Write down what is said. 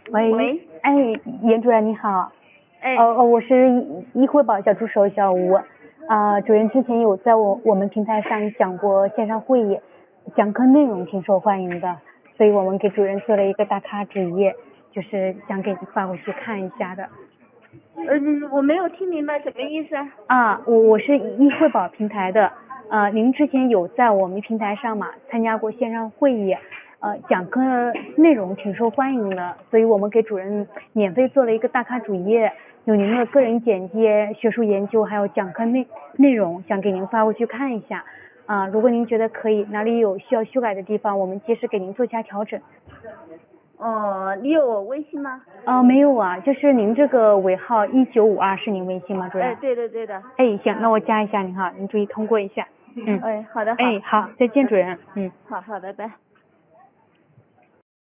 喂， 喂， 哎，严主任你好。 哎， 我是医惠宝小助手小吴。主任之前有在我们平台上讲过线上会议，讲课内容挺受欢迎的，所以我们给主任做了一个打卡主页，就是想给你发过去看一下的。 我没有听明白什么意思啊？ 我是医惠宝平台的，您之前有在我们平台上嘛参加过线上会议，讲课内容挺受欢迎的，所以我们给主任免费做了一个打卡主页，有您的个人简介、学术研究还有讲课内容，想给您发过去看一下。如果您觉得可以，哪里有需要修改的地方，我们及时给您做下调整。 哦，你有我微信吗？ 没有啊，就是您这个尾号1952是您微信吗，主任？ 哎，对的对的。 哎，行，那我加一下您哈，您注意通过一下。 哎，好的好。 哎，好，再见主任。 好，拜拜。